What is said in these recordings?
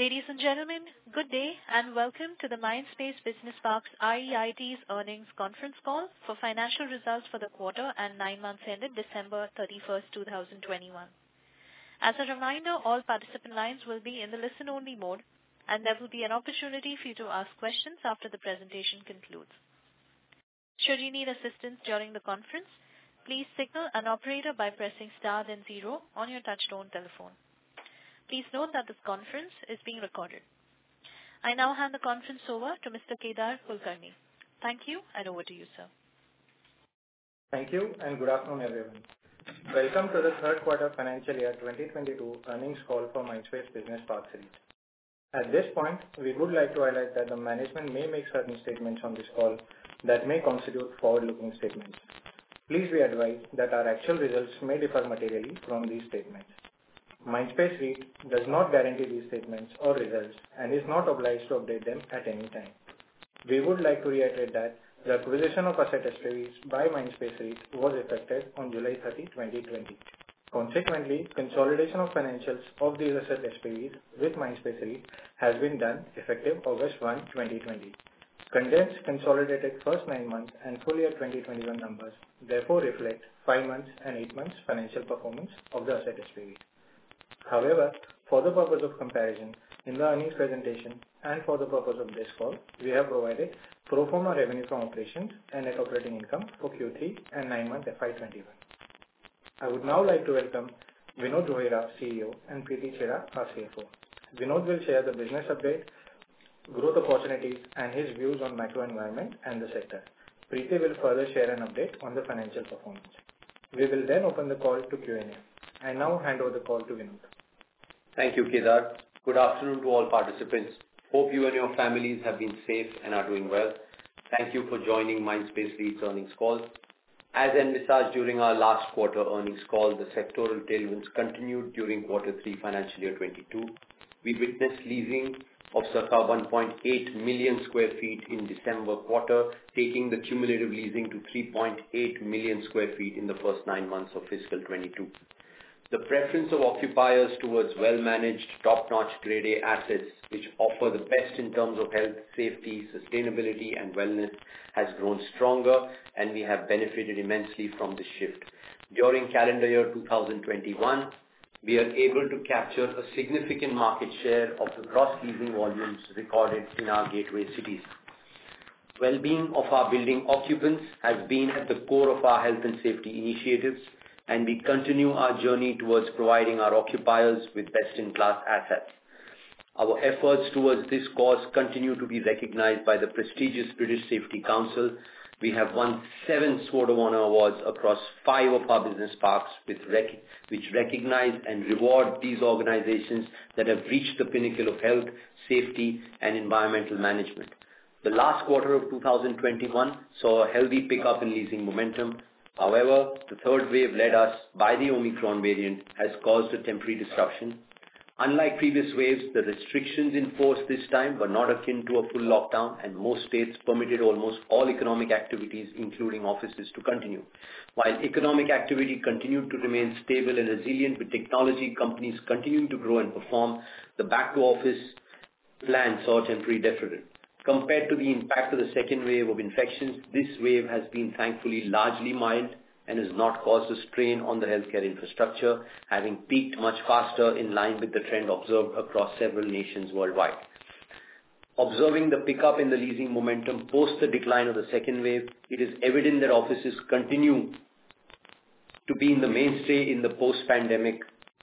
Ladies and gentlemen, good day and welcome to the Mindspace Business Parks REIT's earnings conference call for financial results for the quarter and 9 months ended December 31st, 2021. As a reminder, all participant lines will be in the listen-only mode, and there will be an opportunity for you to ask questions after the presentation concludes. Should you need assistance during the conference, please signal an operator by pressing star then 0 on your touchtone telephone. Please note that this conference is being recorded. I now hand the conference over to Mr. Kedar Kulkarni. Thank you, and over to you, sir. Thank you, and good afternoon, everyone. Welcome to the third quarter financial year 2022 earnings call for Mindspace Business Parks REIT. At this point, we would like to highlight that the management may make certain statements on this call that may constitute forward-looking statements. Please be advised that our actual results may differ materially from these statements. Mindspace REIT does not guarantee these statements or results and is not obliged to update them at any time. We would like to reiterate that the acquisition of asset SPVs by Mindspace REIT was effected on July 30, 2020. Consequently, consolidation of financials of these asset SPVs with Mindspace REIT has been done effective August 1, 2020. Condensed consolidated first 9 months and full year 2021 numbers therefore reflect 5 months and 8 months financial performance of the asset SPV. However, for the purpose of comparison, in the earnings presentation and for the purpose of this call, we have provided pro forma revenue from operations and net operating income for Q3 and 9-month FY21. I would now like to welcome Vinod Rohira, CEO, and Preeti Chheda, our CFO. Vinod will share the business update, growth opportunities, and his views on macro environment and the sector. Preeti will further share an update on the financial performance. We will then open the call to Q&A. I now hand over the call to Vinod. Thank you, Kedar. Good afternoon to all participants. Hope you and your families have been safe and are doing well. Thank you for joining Mindspace REIT's earnings call. As envisaged during our last quarter earnings call, the sectoral tailwinds continued during quarter 3 financial year 22. We witnessed leasing of circa 1.8 million square feet in December quarter, taking the cumulative leasing to 3.8 million square feet in the first 9 months of fiscal 22. The preference of occupiers towards well-managed, top-notch Grade A assets, which offer the best in terms of health, safety, sustainability, and wellness, has grown stronger, and we have benefited immensely from this shift. During calendar year 2021, we are able to capture a significant market share of the gross leasing volumes recorded in our gateway cities. Well-being of our building occupants has been at the core of our health and safety initiatives, and we continue our journey towards providing our occupiers with best-in-class assets. Our efforts towards this cause continue to be recognized by the prestigious British Safety Council. We have won 7 Sword of Honour awards across 5 of our business parks, which recognize and reward these organizations that have reached the pinnacle of health, safety, and environmental management. The last quarter of 2021 saw a healthy pickup in leasing momentum. However, the third wave led us by the Omicron variant has caused a temporary disruption. Unlike previous waves, the restrictions in force this time were not akin to a full lockdown, and most states permitted almost all economic activities, including offices, to continue. While economic activity continued to remain stable and resilient, with technology companies continuing to grow and perform, the back-to-office plan saw temporary deferment. Compared to the impact of the second wave of infections, this wave has been thankfully largely mild and has not caused a strain on the healthcare infrastructure, having peaked much faster in line with the trend observed across several nations worldwide. Observing the pickup in the leasing momentum post the decline of the second wave, it is evident that offices continue to be in the mainstay in the post-pandemic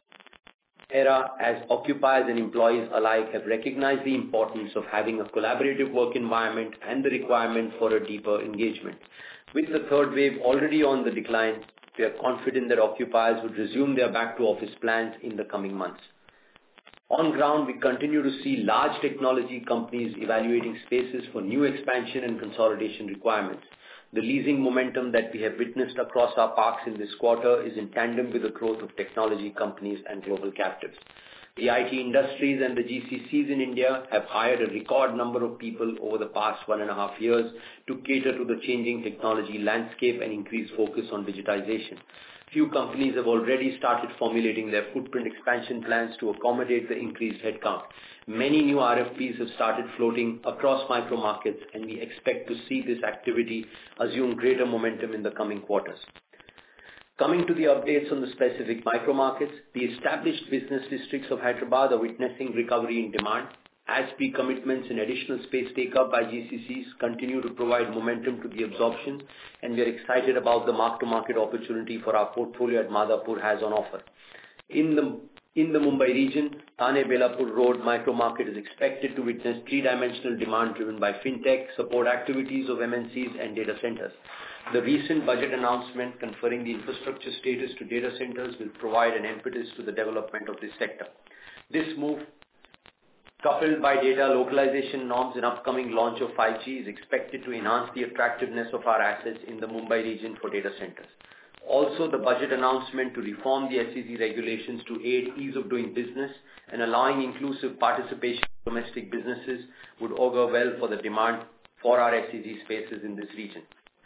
era, as occupiers and employees alike have recognized the importance of having a collaborative work environment and the requirement for a deeper engagement. With the third wave already on the decline, we are confident that occupiers would resume their back-to-office plans in the coming months. On ground, we continue to see large technology companies evaluating spaces for new expansion and consolidation requirements. The leasing momentum that we have witnessed across our parks in this quarter is in tandem with the growth of technology companies and global captives. The IT industries and the GCCs in India have hired a record number of people over the past 1.5 years to cater to the changing technology landscape and increase focus on digitization. Few companies have already started formulating their footprint expansion plans to accommodate the increased headcount. Many new RFPs have started floating across micro markets, and we expect to see this activity assume greater momentum in the coming quarters. Coming to the updates on the specific micro markets, the established business districts of Hyderabad are witnessing recovery in demand. As pre-commitments and additional space take-up by GCCs continue to provide momentum to the absorption, and we are excited about the mark-to-market opportunity for our portfolio at Madhapur has on offer. In the Mumbai region, Thane-Belapur Road micro market is expected to witness three-dimensional demand driven by fintech, support activities of MNCs and data centers. The recent budget announcement conferring the infrastructure status to data centers will provide an impetus to the development of this sector. This move, coupled by data localization norms and upcoming launch of 5G, is expected to enhance the attractiveness of our assets in the Mumbai region for data centers. Also, the budget announcement to reform the SEZ regulations to aid ease of doing business and allowing inclusive participation of domestic businesses would augur well for the demand for our SEZ spaces in this region.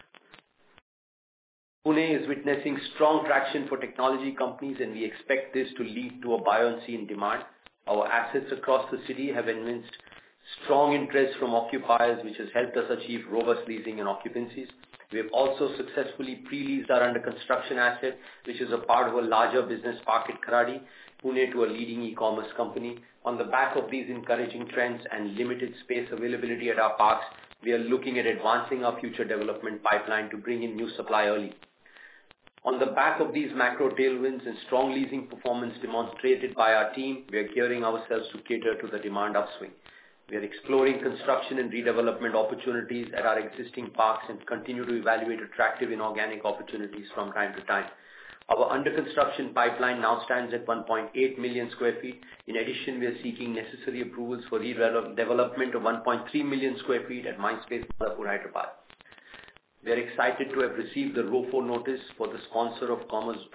Pune is witnessing strong traction for technology companies, and we expect this to lead to a buoyancy in demand. Our assets across the city have evinced strong interest from occupiers, which has helped us achieve robust leasing and occupancies. We have also successfully pre-leased our under-construction asset, which is a part of a larger business park at Kharadi, Pune, to a leading e-commerce company. On the back of these encouraging trends and limited space availability at our parks, we are looking at advancing our future development pipeline to bring in new supply early. On the back of these macro tailwinds and strong leasing performance demonstrated by our team, we are gearing ourselves to cater to the demand upswing. We are exploring construction and redevelopment opportunities at our existing parks and continue to evaluate attractive inorganic opportunities from time to time. Our under-construction pipeline now stands at 1.8 million square feet. In addition, we are seeking necessary approvals for redevelopment of 1.3 million square feet at Mindspace Madhapur, Hyderabad. We are excited to have received the ROFO notice from the sponsor for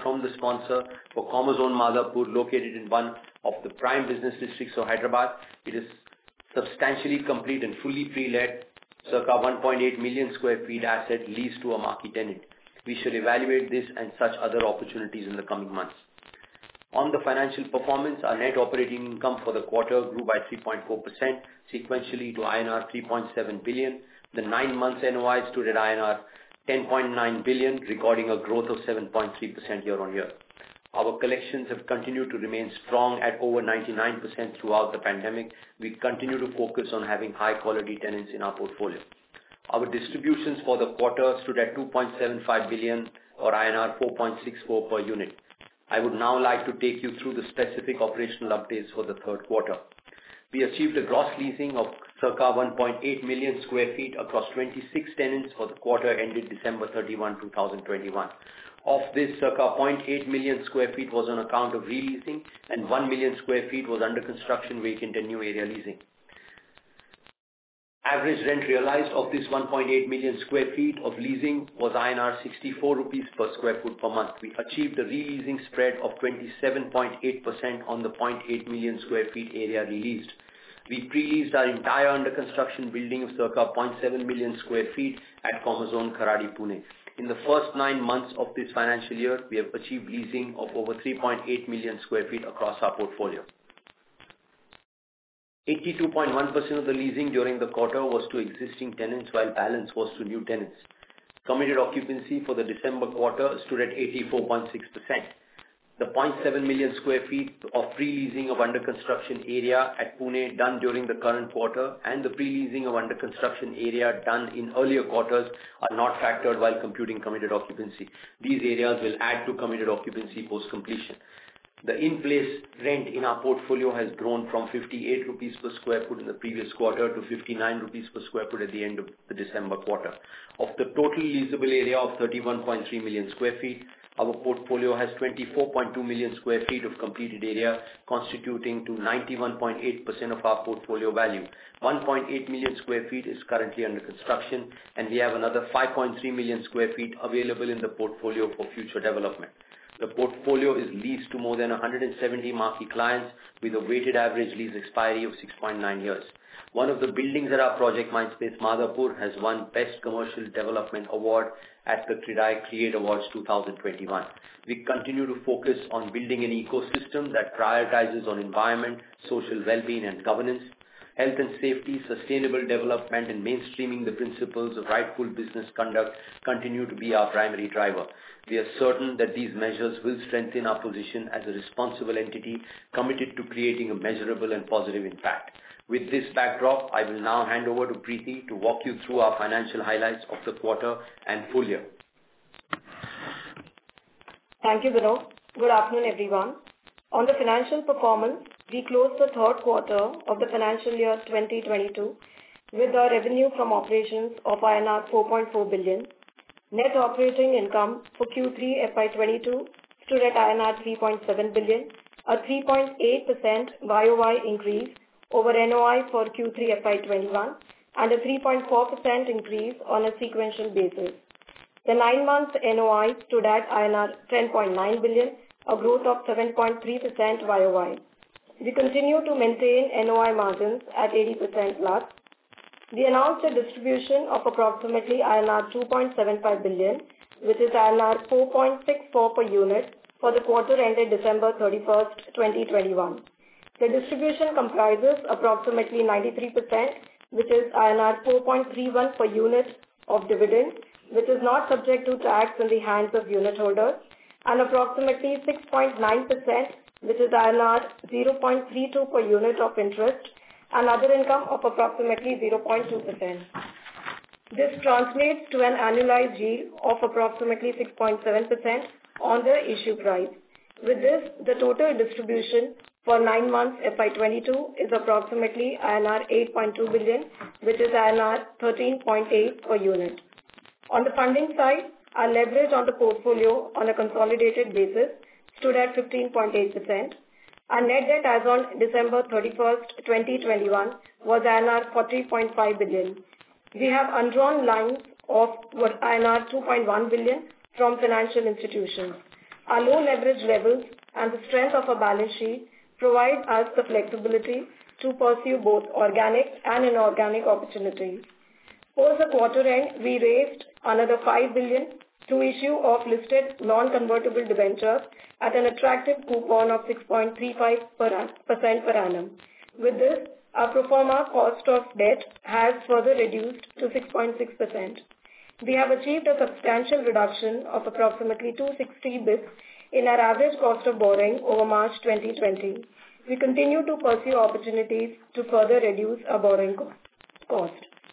Commerzone Madhapur, located in one of the prime business districts of Hyderabad. It is substantially complete and fully pre-let, circa 1.8 million square feet asset leased to a marquee tenant. We shall evaluate this and such other opportunities in the coming months. On the financial performance, our net operating income for the quarter grew by 3.4% sequentially to INR 3.7 billion. The 9 months NOI stood at INR 10.9 billion, recording a growth of 7.3% year-on-year. Our collections have continued to remain strong at over 99% throughout the pandemic. We continue to focus on having high-quality tenants in our portfolio. Our distributions for the quarter stood at 2.75 billion or INR 4.64 per unit. I would now like to take you through the specific operational updates for the third quarter. We achieved a gross leasing of circa 1.8 million square feet across 26 tenants for the quarter ended December 31, 2021. Of this, circa 0.8 million square feet was on account of re-leasing and 1 million square feet was under construction vacant and new area leasing. Average rent realized of this 1.8 million square feet of leasing was INR 64 rupees per square foot per month. We achieved a re-leasing spread of 27.8% on the 0.8 million square feet area released. We pre-leased our entire under construction building of circa 0.7 million square feet at Commerzone Kharadi, Pune. In the first 9 months of this financial year, we have achieved leasing of over 3.8 million square feet across our portfolio. 82.1% of the leasing during the quarter was to existing tenants, while balance was to new tenants. Committed occupancy for the December quarter stood at 84.6%. The 0.7 million square feet of pre-leasing of under construction area at Pune done during the current quarter and the pre-leasing of under construction area done in earlier quarters are not factored while computing committed occupancy. These areas will add to committed occupancy post completion. The in-place rent in our portfolio has grown from 58 rupees per square foot in the previous quarter to 59 rupees per square foot at the end of the December quarter. Of the total leasable area of 31.3 million square feet, our portfolio has 24.2 million square feet of completed area, constituting to 91.8% of our portfolio value. 1.8 million square feet is currently under construction, and we have another 5.3 million square feet available in the portfolio for future development. The portfolio is leased to more than 170 marquee clients with a weighted average lease expiry of 6.9 years. One of the buildings at our project, Mindspace Madhapur, has won Best Commercial Development Award at the CREDAI Create Awards 2021. We continue to focus on building an ecosystem that prioritizes on environment, social well-being and governance. Health and safety, sustainable development and mainstreaming the principles of rightful business conduct continue to be our primary driver. We are certain that these measures will strengthen our position as a responsible entity committed to creating a measurable and positive impact. With this backdrop, I will now hand over to Preeti to walk you through our financial highlights of the quarter and full year. Thank you, Vinod. Good afternoon, everyone. On the financial performance, we closed the third quarter of the financial year 2022 with a revenue from operations of INR 4.4 billion. Net operating income for Q3 FY22 stood at INR 3.7 billion, a 3.8% YOY increase over NOI for Q3 FY21 and a 3.4% increase on a sequential basis. The 9 months NOI stood at INR 10.9 billion, a growth of 7.3% YOY. We continue to maintain NOI margins at 80% plus. We announced a distribution of approximately INR 2.75 billion, which is INR 4.64 per unit for the quarter ended December 31st, 2021. The distribution comprises approximately 93%, which is INR 4.31 per unit of dividend, which is not subject to tax in the hands of unit holders, and approximately 6.9%, which is INR 0.32 per unit of interest, and other income of approximately 0.2%. This translates to an annualized yield of approximately 6.7% on the issue price. With this, the total distribution for 9 months FY22 is approximately INR 8.2 billion, which is INR 13.8 per unit. On the funding side, our leverage on the portfolio on a consolidated basis stood at 15.8%. Our net debt as on December 31st, 2021 was INR 40.5 billion. We have undrawn lines of INR 2.1 billion from financial institutions. Our low leverage levels and the strength of our balance sheet provide us the flexibility to pursue both organic and inorganic opportunities. Post the quarter end, we raised another 5 billion through issue of listed non-convertible debentures at an attractive coupon of 6.35% per annum. With this, our pro forma cost of debt has further reduced to 6.6%. We have achieved a substantial reduction of approximately 260 bps in our average cost of borrowing over March 2020. We continue to pursue opportunities to further reduce our borrowing cost.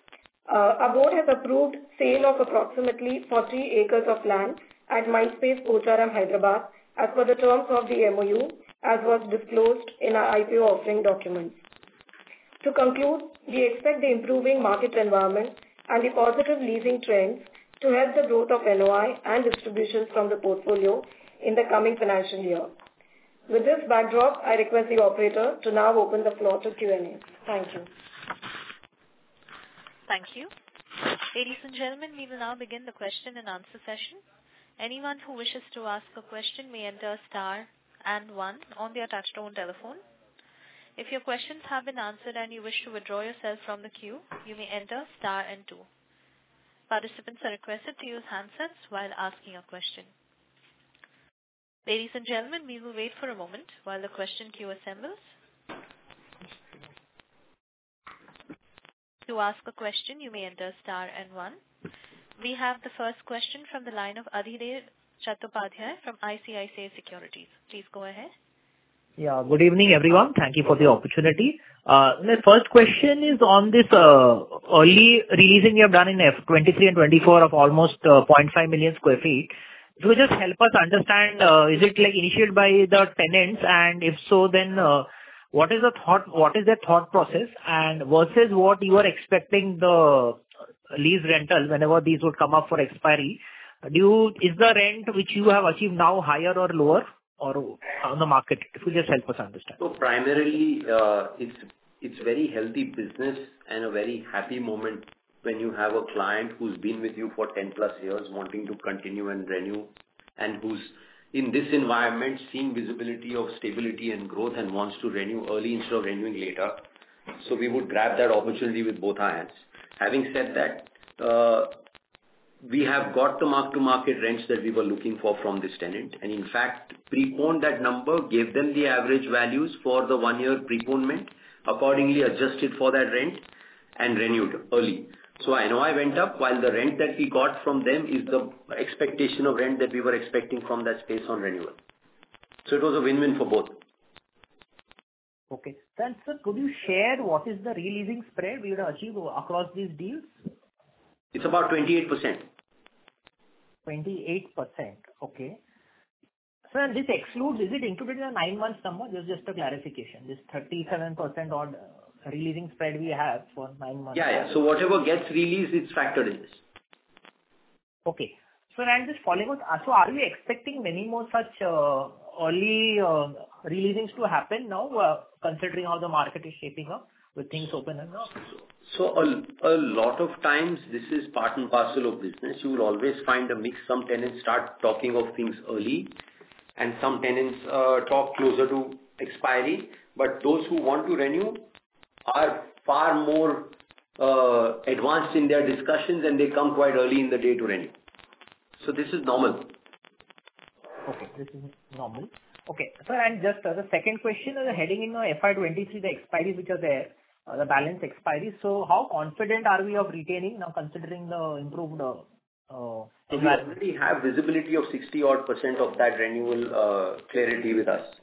Our board has approved sale of approximately 40 acres of land at Mindspace Pocharam, Hyderabad, as per the terms of the MOU, as was disclosed in our IPO offering documents. To conclude, we expect the improving market environment and the positive leasing trends to help the growth of NOI and distributions from the portfolio in the coming financial year. With this backdrop, I request the operator to now open the floor to Q&A. Thank you. Thank you. Ladies and gentlemen, we will now begin the question and answer session. Anyone who wishes to ask a question may enter star and 1 on their touchtone telephone. If your questions have been answered and you wish to withdraw yourself from the queue, you may enter star and 2. Participants are requested to use handsets while asking a question. Ladies and gentlemen, we will wait for a moment while the question queue assembles. To ask a question, you may enter star and 1. We have the first question from the line of Adhidev Chattopadhyay from ICICI Securities. Please go ahead. Yeah, good evening, everyone. Thank you for the opportunity. The first question is on this early releasing you have done in F23 and 24 of almost 0.5 million square feet. If you just help us understand, is it like initiated by the tenants, and if so, then what is their thought process, and versus what you are expecting the lease rental whenever these would come up for expiry? Is the rent which you have achieved now higher or lower or on the market? If you just help us understand. So primarily, it's very healthy business and a very happy moment when you have a client who's been with you for 10 plus years wanting to continue and renew, and who's in this environment seeing visibility of stability and growth and wants to renew early instead of renewing later. So we would grab that opportunity with both our hands. Having said that, we have got the mark-to-market rents that we were looking for from this tenant, and in fact, preponed that number, gave them the average values for the 1-year preponement, accordingly adjusted for that rent, and renewed early. So NOI went up, while the rent that we got from them is the expectation of rent that we were expecting from that space on renewal. So it was a win-win for both. Okay. Then, sir, could you share what is the re-leasing spread we would achieve across these deals? It's about 28%. 28%. Okay. Sir, this excludes, is it included in the 9 months number? This is just a clarification. This 37% odd releasing spread we have for 9 months. Yeah. So whatever gets released, it's factored in this. Okay. So I'm just following up. So are we expecting many more such early releasings to happen now, considering how the market is shaping up with things open and now? So a lot of times this is part and parcel of business. You will always find a mix. Some tenants start talking of things early and some tenants talk closer to expiry. But those who want to renew are far more advanced in their discussions and they come quite early in the day to renew. So this is normal. Okay, this is normal. Okay, sir, and just the second question is heading in FY23, the expiries which are there, the balance expiries. So how confident are we of retaining now considering the improved So we already have visibility of 60% of that renewal clarity with us.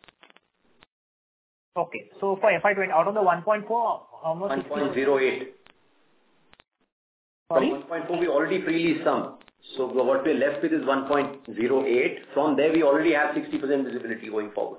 Okay, so for FY20, out of the 1.4, almost 1.08. Sorry? From 1.4 we already pre-leased some. So what we're left with is 1.08. From there we already have 60% visibility going forward.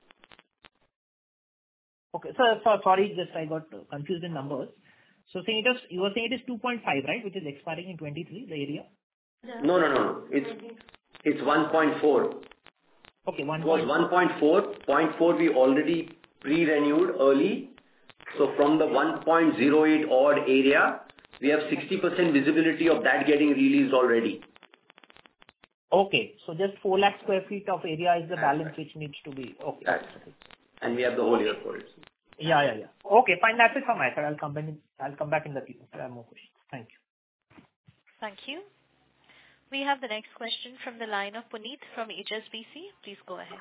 Okay, so sorry, just I got confused in numbers. So saying you were saying it is 2.5, right, which is expiring in 23, the area? No. It's 1.4. Okay, 1.4. It was 1.4. 0.4 we already pre-renewed early. So from the 1.08 odd area, we have 60% visibility of that getting released already. Okay, so just 4 lakh square feet of area is the balance which needs to be. Okay. That's right. And we have the whole year for it. Yeah. Okay, fine. That's it from my side. I'll come back in the queue if I have more questions. Thank you. Thank you. We have the next question from the line of Puneet from HSBC. Please go ahead.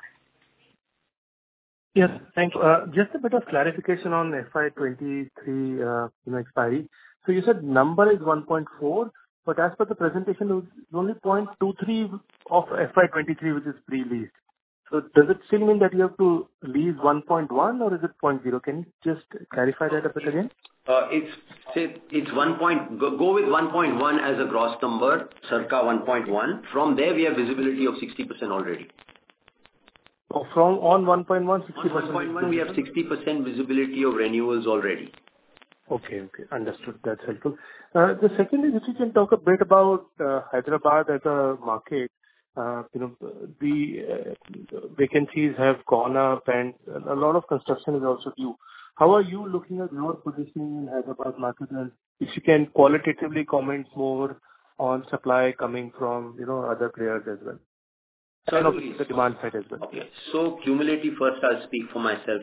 Yes, thank you. Just a bit of clarification on FY23 expiry. So you said number is 1.4, but as per the presentation, it was only 0.23 of FY23 which is pre-leased. So does it still mean that you have to lease 1.1 or is it 0.0? Can you just clarify that a bit again? It's 1. Go with 1.1 as a gross number, circa 1.1. From there we have visibility of 60% already. Oh, from on 1.1, 60%. On 1.1 we have 60% visibility of renewals already. Okay, understood. That's helpful. The second is if you can talk a bit about Hyderabad as a market. The vacancies have gone up and a lot of construction is also due. How are you looking at your positioning in Hyderabad market? And if you can qualitatively comment more on supply coming from other players as well. And obviously the demand side as well. Okay. So cumulative, first I'll speak for myself.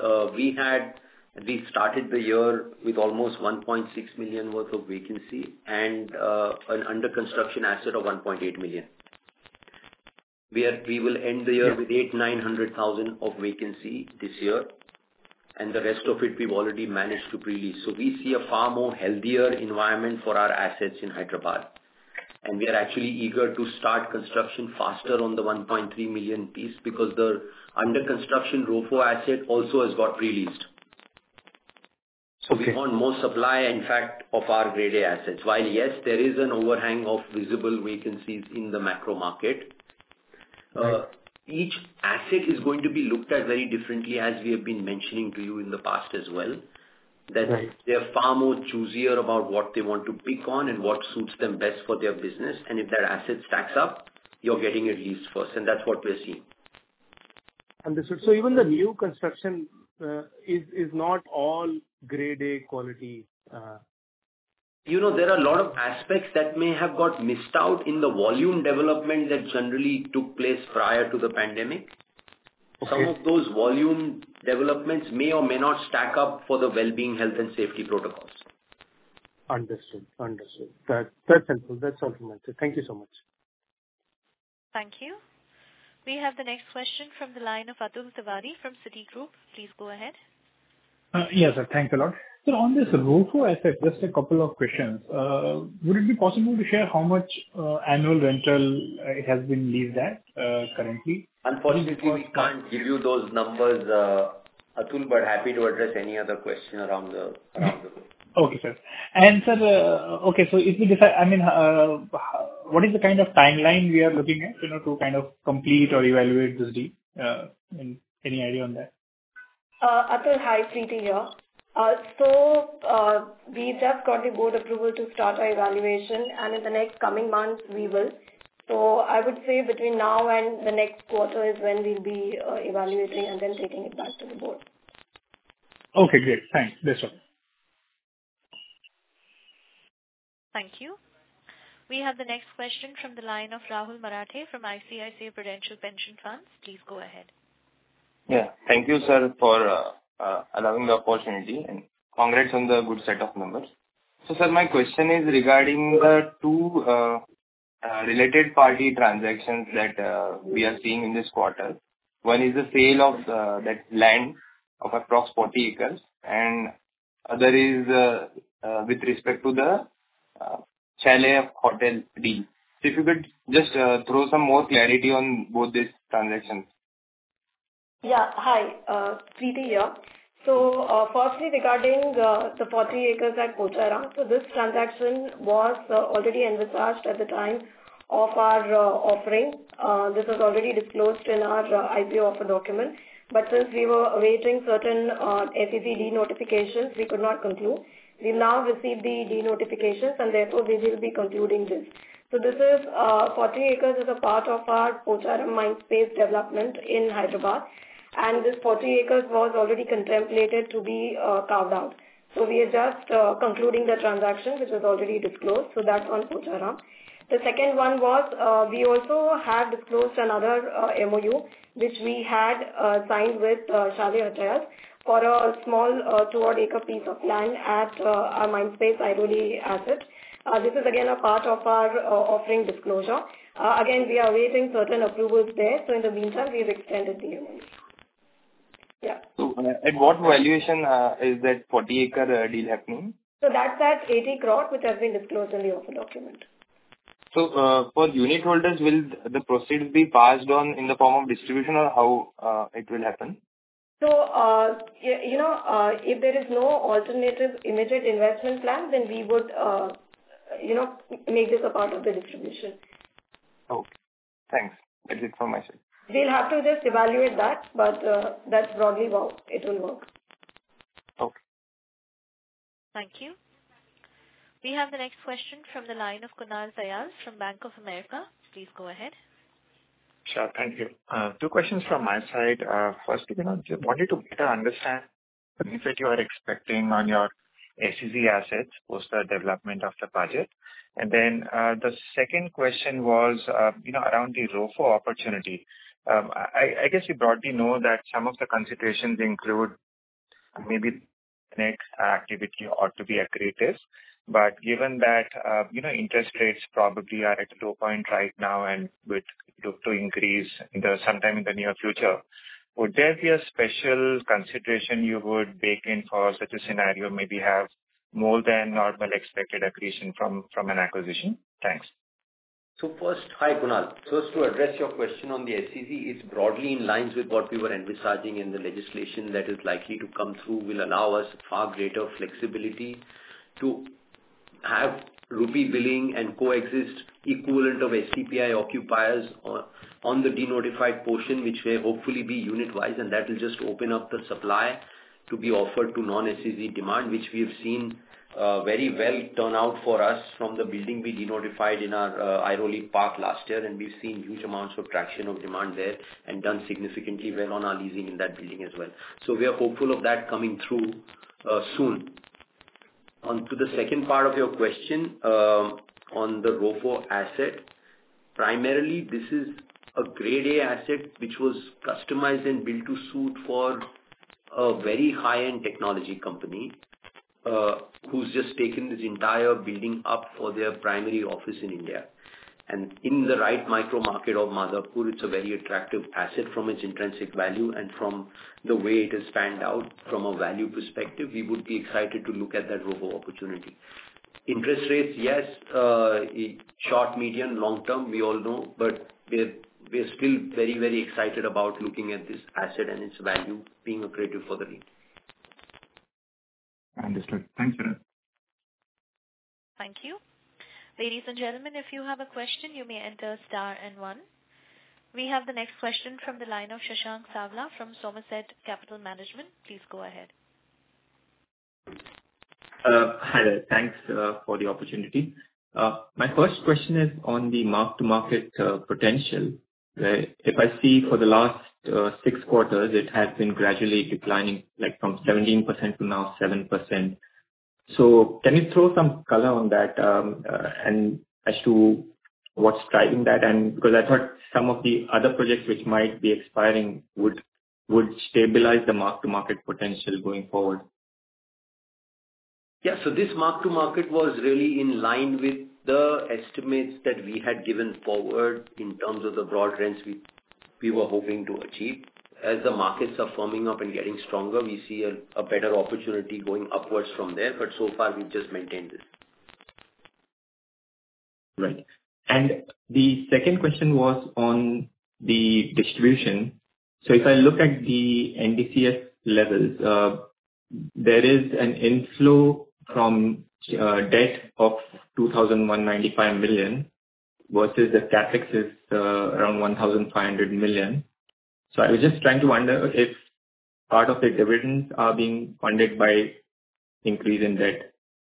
We started the year with almost 1.6 million worth of vacancy and an under construction asset of 1.8 million. We will end the year with 800,000-900,000 of vacancy this year, and the rest of it we've already managed to pre-lease. So we see a far more healthier environment for our assets in Hyderabad, and we are actually eager to start construction faster on the 1.3 million piece because the under construction ROFO asset also has got pre-leased. So we want more supply, in fact, of our grade A assets. While yes, there is an overhang of visible vacancies in the macro market. Each asset is going to be looked at very differently, as we have been mentioning to you in the past as well. That they are far more choosier about what they want to pick on and what suits them best for their business. And if that asset stacks up, you're getting it leased first, and that's what we're seeing. Understood. So even the new construction is not all grade A quality. there are a lot of aspects that may have got missed out in the volume development that generally took place prior to the pandemic. Okay. Some of those volume developments may or may not stack up for the well-being, health and safety protocols. Understood. That's helpful. That's all from my side. Thank you so much. Thank you. We have the next question from the line of Atul Tiwari from Citigroup. Please go ahead. Yes, sir. Thanks a lot. So on this ROFO asset, just a couple of questions. Would it be possible to share how much annual rental it has been leased at currently? Unfortunately, we can't give you those numbers, Atul, but happy to address any other question around the Okay, sir. And sir, okay, so if we decide, what is the kind of timeline we are looking at, to kind of complete or evaluate this deal? Any idea on that? Atul, hi, Preeti here. We just got the board approval to start our evaluation, and in the next coming months we will. So I would say between now and the next quarter is when we'll be evaluating and then taking it back to the board. Okay, great. Thanks. That's all. Thank you. We have the next question from the line of Rahul Marathe from ICICI Prudential Pension Funds. Please go ahead. Yeah. Thank you, sir, for allowing the opportunity, and congrats on the good set of numbers. So, sir, my question is regarding the two related party transactions that we are seeing in this quarter. One is the sale of that land of approx 40 acres, and other is with respect to the chalet hotel deal. So if you could just throw some more clarity on both these transactions. Yeah. Hi, Preeti here. So, firstly, regarding the 40 acres at Pocharam, so this transaction was already envisaged at the time of our offering. This was already disclosed in our IPO offer document. But since we were awaiting certain SEC de-notifications, we could not conclude. We've now received the de-notifications, and therefore we will be concluding this. So this is 40 acres is a part of our Pocharam Mindspace development in Hyderabad. And this 40 acres was already contemplated to be carved out. So we are just concluding the transaction, which was already disclosed. So that's on Pocharam. The second one was we also have disclosed another MOU, which we had signed with Chalet Hotels for a small 2-odd acre piece of land at our Mindspace Airoli asset. This is again a part of our offering disclosure. Again, we are awaiting certain approvals there. So in the meantime, we've extended the MOU. Yeah. So, at what valuation is that 40-acre deal happening? So that's at 80 crore, which has been disclosed in the offer document. So, for unit holders, will the proceeds be passed on in the form of distribution, or how it will happen? So, if there is no alternative immediate investment plan, then we would, make this a part of the distribution. Okay. Thanks. That's it from my side. We'll have to just evaluate that, but that's broadly how it will work. Okay. Thank you. We have the next question from the line of Kunal Dayal from Bank of America. Please go ahead. Sure. Thank you. Two questions from my side. Firstly, just wanted to better understand the benefit you are expecting on your SEZ assets post the development of the budget. And then the second question was, around the ROFO opportunity. I guess you broadly know that some of the considerations include maybe next activity ought to be accretive. But given that, interest rates probably are at a low point right now and would look to increase sometime in the near future, would there be a special consideration you would bake in for such a scenario, maybe have more than normal expected accretion from an acquisition? Thanks. So first, hi Kunal. First, to address your question on the SEZ, it's broadly in lines with what we were envisaging, in the legislation that is likely to come through will allow us far greater flexibility to have rupee billing and coexist equivalent of SCPI occupiers on the denotified portion, which may hopefully be unit-wise, and that will just open up the supply to be offered to non-SEZ demand, which we have seen very well turn out for us from the building we denotified in our Airoli Park last year, and we've seen huge amounts of traction of demand there and done significantly well on our leasing in that building as well. So we are hopeful of that coming through soon. On to the second part of your question, on the ROFO asset, primarily this is a grade A asset which was customized and built to suit for a very high-end technology company, who's just taken this entire building up for their primary office in India. And in the right micro market of Madhapur, it's a very attractive asset from its intrinsic value and from the way it has panned out from a value perspective. We would be excited to look at that ROFO opportunity. Interest rates, yes, short, medium, long term, we all know, but we're still very, very excited about looking at this asset and its value being accretive for the REIT. Understood. Thanks, sir. Thank you. Ladies and gentlemen, if you have a question, you may enter star and 1. We have the next question from the line of Shashank Savla from Somerset Capital Management. Please go ahead. Hi there. Thanks for the opportunity. My first question is on the mark-to-market potential. If I see for the last 6 quarters, it has been gradually declining, like from 17% to now 7%. So can you throw some color on that, and as to what's driving that? And because I thought some of the other projects which might be expiring would stabilize the mark-to-market potential going forward. Yeah, so this mark-to-market was really in line with the estimates that we had given forward in terms of the broad rents we were hoping to achieve. As the markets are firming up and getting stronger, we see a better opportunity going upwards from there, but so far we've just maintained this. Right. And the second question was on the distribution. So if I look at the NDCF levels, there is an inflow from debt of 2,195 million versus the capex is around 1,500 million. So I was just trying to wonder if part of the dividends are being funded by increase in debt.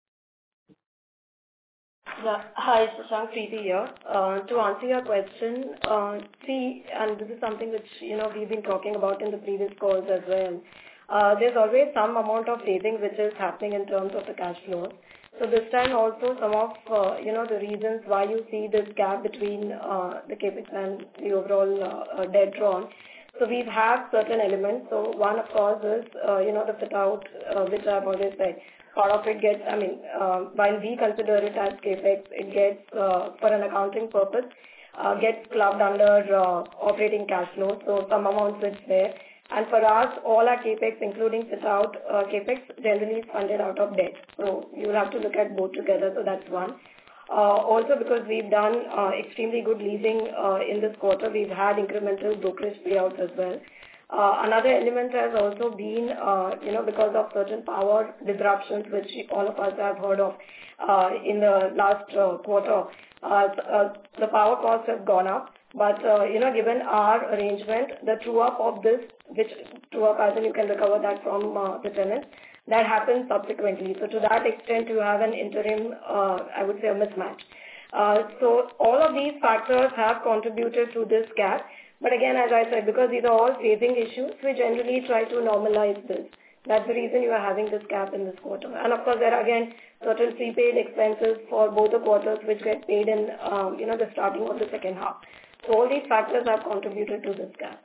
Yeah. Hi, Shashank, Preeti here. To answer your question, see, and this is something which, we've been talking about in the previous calls as well. There's always some amount of phasing which is happening in terms of the cash flows. So this time also some of, the reasons why you see this gap between the capex and the overall debt drawn. So we've had certain elements. So one, of course, is, the fit out, which I've always said. Part of it gets, while we consider it as capex, it gets, for an accounting purpose, gets clubbed under operating cash flow. So some amount sits there. And for us, all our capex, including fit out capex, generally is funded out of debt. So you'll have to look at both together. So that's one. Also, because we've done extremely good leasing in this quarter, we've had incremental brokerage payouts as well. Another element has also been, because of certain power disruptions, which all of us have heard of in the last quarter, the power costs have gone up. But, given our arrangement, the true-up of this, which true-up as in you can recover that from the tenants, that happens subsequently. So to that extent, you have an interim, I would say, a mismatch. So all of these factors have contributed to this gap. But again, as I said, because these are all phasing issues, we generally try to normalize this. That's the reason you are having this gap in this quarter. And of course, there are again certain prepaid expenses for both the quarters which get paid in, the starting of the second half. So all these factors have contributed to this gap.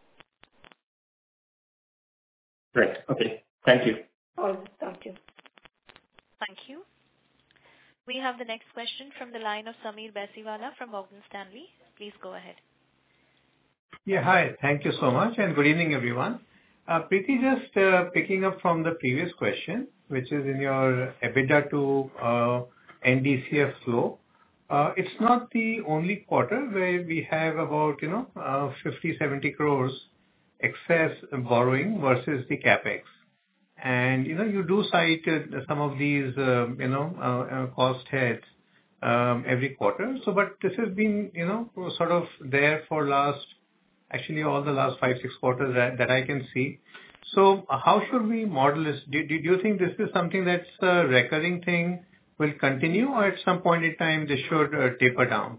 Right. Okay. Thank you. All right. Thank you. Thank you. We have the next question from the line of Sameer Baisiwala from Morgan Stanley. Please go ahead. Yeah, hi. Thank you so much, and good evening, everyone. Preeti, just picking up from the previous question, which is in your EBITDA to NDCF flow. It's not the only quarter where we have about, 50-70 crores excess borrowing versus the capex. And, you do cite some of these, cost heads every quarter. So, but this has been, sort of there for all the last 5-6 quarters that I can see. So how should we model this? Do you think this is something that's a recurring thing, will continue, or at some point in time this should taper down?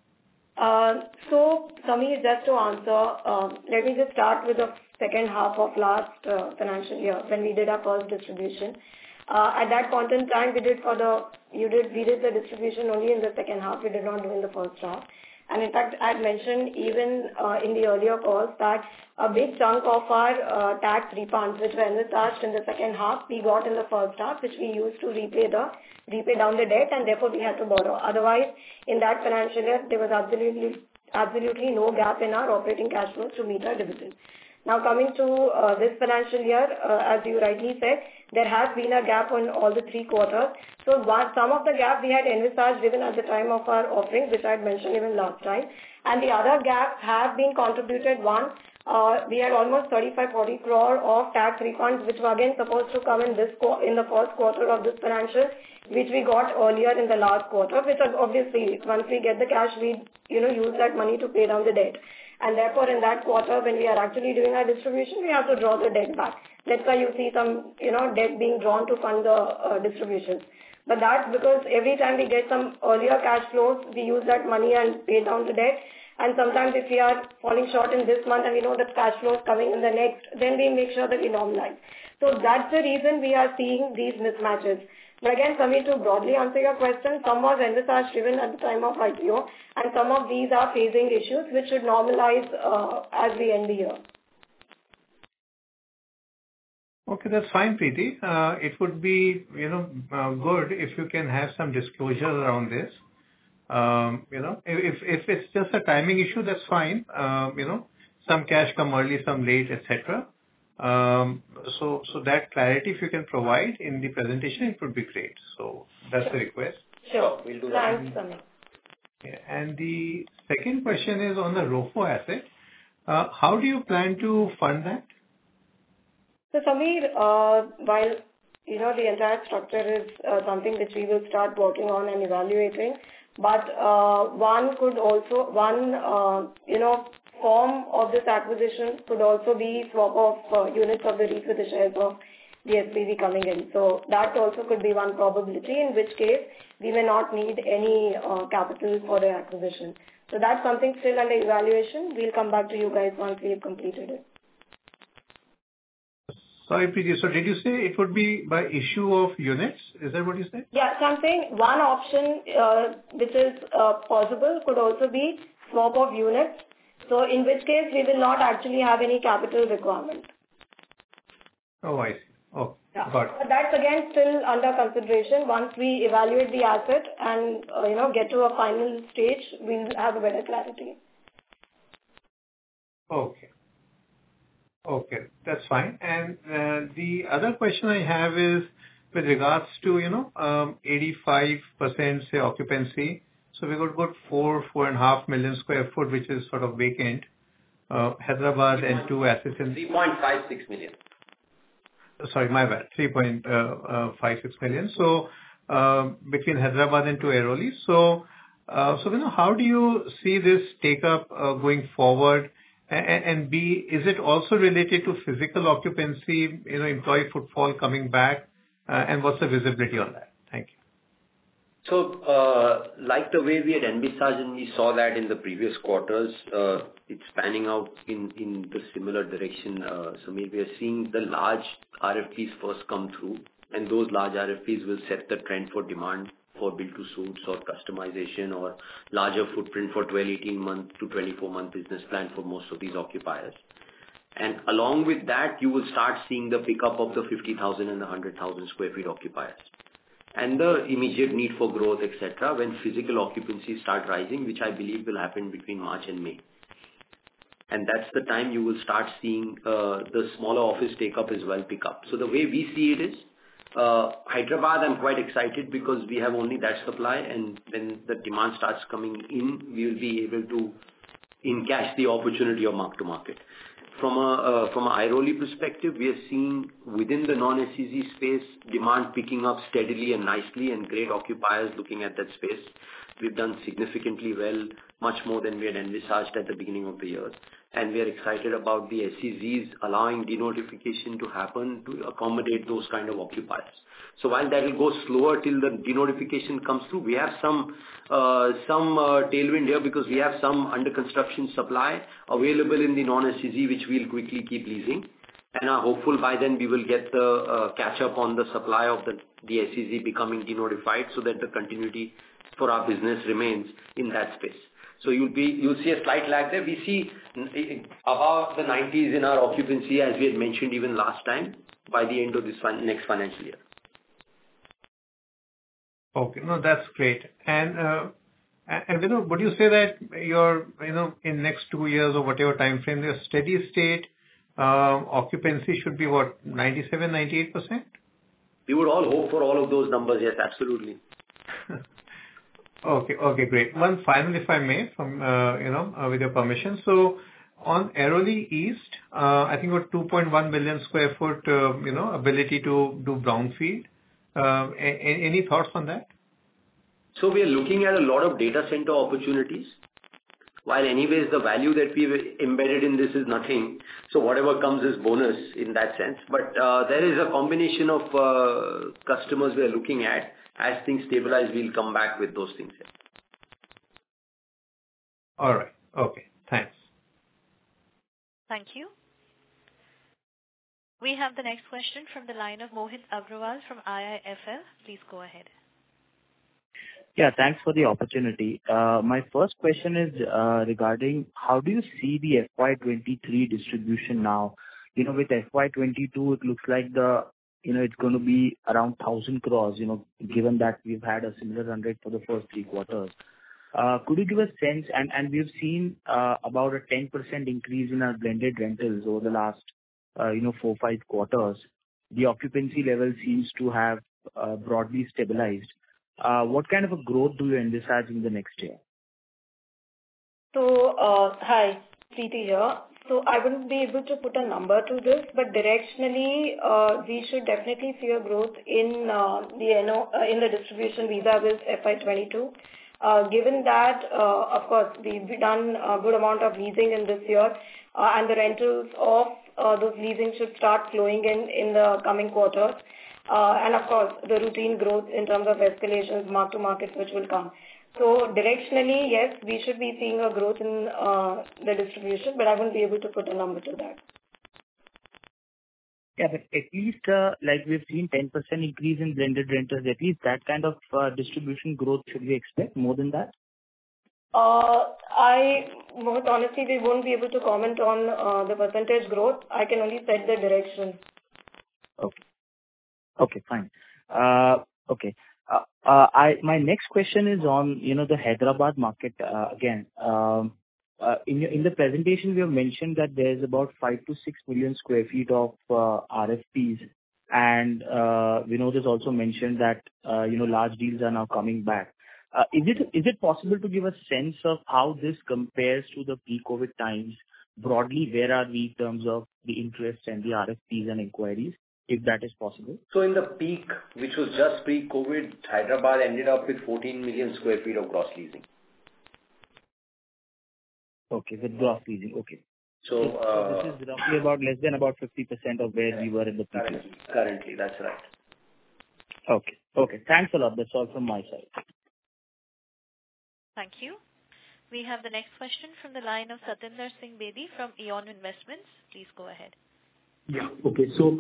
So, Sameer, just to answer, let me just start with the second half of last financial year when we did our first distribution. At that point in time, we did the distribution only in the second half. We did not do in the first half. And in fact, I had mentioned even in the earlier calls that a big chunk of our tax refunds, which were envisaged in the second half, we got in the first half, which we used to repay down the debt, and therefore we had to borrow. Otherwise, in that financial year, there was absolutely no gap in our operating cash flows to meet our dividend. Now coming to this financial year, as you rightly said, there has been a gap on all the 3 quarters. So some of the gap we had envisaged even at the time of our offerings, which I had mentioned even last time. And the other gaps have been contributed. One, we had almost 35-40 crore of tax refunds, which were again supposed to come in the first quarter of this financial, which we got earlier in the last quarter, which obviously once we get the cash, we use that money to pay down the debt. And therefore, in that quarter, when we are actually doing our distribution, we have to draw the debt back. That's why you see some, debt being drawn to fund the distributions. But that's because every time we get some earlier cash flows, we use that money and pay down the debt. And sometimes if we are falling short in this month and we know that cash flow is coming in the next, then we make sure that we normalize. So that's the reason we are seeing these mismatches. But again, Sameer, to broadly answer your question, some was envisaged even at the time of IPO, and some of these are phasing issues which should normalize as we end the year. Okay, that's fine, Preeti. It would be, good if you can have some disclosure around this. If it's just a timing issue, that's fine. Some cash come early, some late, etc. So that clarity, if you can provide in the presentation, it would be great. So that's the request. Sure, we'll do that. Thanks, Sameer. Yeah. And the second question is on the ROFO asset. How do you plan to fund that? So Sameer, while the entire structure is something which we will start working on and evaluating, but one form of this acquisition could also be swap of units of the REIT with the shares of the SPV coming in. So that also could be one probability, in which case we may not need any capital for the acquisition. So that's something still under evaluation. We'll come back to you guys once we have completed it. Sorry, Preeti. So did you say it would be by issue of units? Is that what you said? Yeah, so I'm saying one option which is possible could also be swap of units. So in which case we will not actually have any capital requirement. Oh, I see. Oh, yeah. Got it. But that's again still under consideration. Once we evaluate the asset and get to a final stage, we'll have a better clarity. Okay, that's fine. And the other question I have is with regards to 85% say occupancy. So we got 4.5 million square foot, which is sort of vacant. Hyderabad and 2 assets in 3.56 million. Sorry, my bad. 3.56 million. So between Hyderabad and 2 Airoli. So how do you see this take up going forward? And B, is it also related to physical occupancy, employee footfall coming back? And what's the visibility on that? Thank you. So, like the way we had envisaged and we saw that in the previous quarters, it's panning out in the similar direction. So maybe we are seeing the large RFPs first come through, and those large RFPs will set the trend for demand for build-to-suits or customization or larger footprint for 12, 18-month to 24-month business plan for most of these occupiers. And along with that, you will start seeing the pickup of the 50,000 and the 100,000 square feet occupiers. And the immediate need for growth, etc., when physical occupancies start rising, which I believe will happen between March and May. And that's the time you will start seeing the smaller office take-up as well pick up. So the way we see it is, Hyderabad, I'm quite excited because we have only that supply, and when the demand starts coming in, we will be able to encash the opportunity of mark-to-market. From a Airoli perspective, we are seeing within the non-SEZ space demand picking up steadily and nicely, and great occupiers looking at that space. We've done significantly well, much more than we had envisaged at the beginning of the year. And we are excited about the SEZs allowing denotification to happen to accommodate those kind of occupiers. So while that will go slower till the denotification comes through, we have some tailwind here because we have some under construction supply available in the non-SEZ, which we'll quickly keep leasing. and are hopeful by then we will get the catch up on the supply of the SEZ becoming denotified, so that the continuity for our business remains in that space. So you'll see a slight lag there. We see above the 90s in our occupancy, as we had mentioned even last time, by the end of this next financial year. Okay. No, that's great. And Vinod, would you say that your, in next 2 years or whatever time frame, your steady state occupancy should be what, 97, 98%? We would all hope for all of those numbers. Yes, absolutely. Okay, great. One final, if I may, from, with your permission. So on Airoli East, I think about 2.1 million square foot, ability to do brownfield. Any thoughts on that? So we are looking at a lot of data center opportunities. While anyways, the value that we've embedded in this is nothing. So whatever comes is bonus in that sense. But there is a combination of customers we are looking at. As things stabilize, we'll come back with those things. All right. Okay. Thanks. Thank you. We have the next question from the line of Mohit Agrawal from IIFL. Please go ahead. Yeah, thanks for the opportunity. My first question is regarding how do you see the FY23 distribution now? With FY22, it looks like it's going to be around 1,000 crores, given that we've had a similar run rate for the first 3 quarters. Could you give a sense, and we've seen about a 10% increase in our blended rentals over the last, 4-5 quarters. The occupancy level seems to have broadly stabilized. What kind of a growth do you envisage in the next year? So, hi, Preeti here. So I wouldn't be able to put a number to this, but directionally, we should definitely see a growth in the distribution vis-a-vis FY22. Given that, of course, we've done a good amount of leasing in this year, and the rentals of those leasing should start flowing in the coming quarters. And of course, the routine growth in terms of escalations, mark to market, which will come. So directionally, yes, we should be seeing a growth in the distribution, but I won't be able to put a number to that. Yeah, but at least like we've seen 10% increase in blended rentals, at least that kind of distribution growth should we expect more than that? Most honestly, we won't be able to comment on the percentage growth. I can only set the direction. Okay, fine. Okay. My next question is on, the Hyderabad market again. In the presentation, we have mentioned that there is about 5 to 6 million square feet of RFPs, and Vinod has also mentioned that large deals are now coming back. Is it possible to give a sense of how this compares to the pre-COVID times? Broadly, where are we in terms of the interest and the RFPs and inquiries, if that is possible? So in the peak, which was just pre-COVID, Hyderabad ended up with 14 million square feet of gross leasing. Okay, with gross leasing. Okay. So this is roughly about less than about 50% of where we were in the peak. Currently, that's right. Okay. Thanks a lot. That's all from my side. Thank you. We have the next question from the line of Satinder Singh Bedi from Eon Investments. Please go ahead. Yeah. Okay. So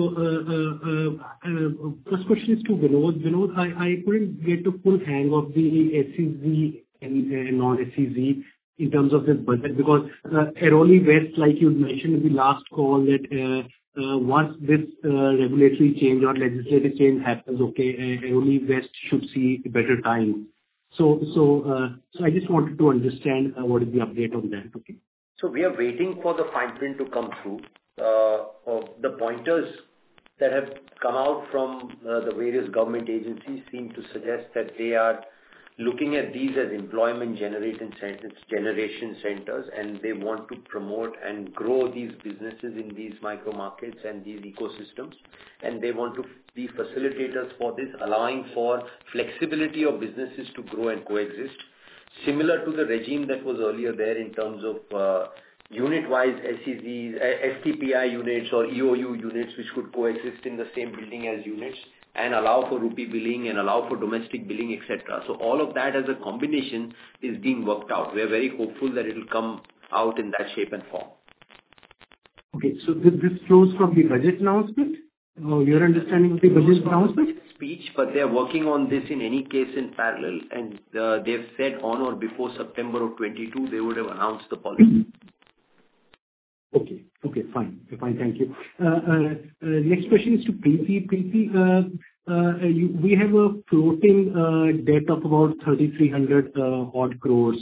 first question is to Vinod. Vinod, I couldn't get the full hang of the SEZ and non-SEZ in terms of this budget, because Airoli West, like you mentioned in the last call, that once this regulatory change or legislative change happens, Airoli West should see a better time. So I just wanted to understand what is the update on that. Okay. So we are waiting for the fine print to come through. The pointers that have come out from the various government agencies seem to suggest that they are looking at these as employment generation centers, and they want to promote and grow these businesses in these micro markets and these ecosystems, and they want to be facilitators for this, allowing for flexibility of businesses to grow and coexist, similar to the regime that was earlier there in terms of unit-wise SEZs, STPI units or EOU units, which could coexist in the same building as units and allow for rupee billing and allow for domestic billing, etc. So all of that as a combination is being worked out. We are very hopeful that it will come out in that shape and form. Okay. Okay. So this flows from the budget announcement? Your understanding of the budget announcement? Speech, but they're working on this in any case in parallel, and they've said on or before September of 22 they would have announced the policy. Okay. Okay, fine. Thank you. Next question is to Preeti. Preeti, we have a floating debt of about 3,300 odd crores.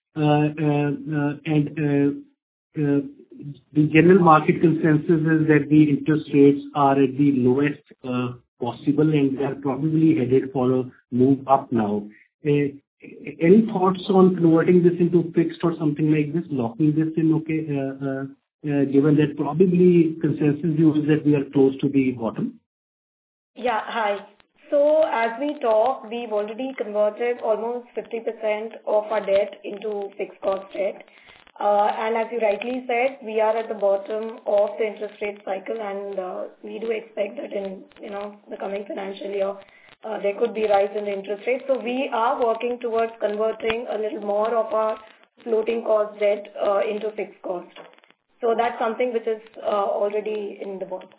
The general market consensus is that the interest rates are at the lowest possible, and they are probably headed for a move up now. Any thoughts on converting this into fixed or something like this, locking this in, given that probably consensus view is that we are close to the bottom? Yeah. Hi. So as we talk, we've already converted almost 50% of our debt into fixed cost debt. And as you rightly said, we are at the bottom of the interest rate cycle, and we do expect that in the coming financial year there could be a rise in the interest rate. So we are working towards converting a little more of our floating cost debt into fixed cost. So that's something which is already in the board.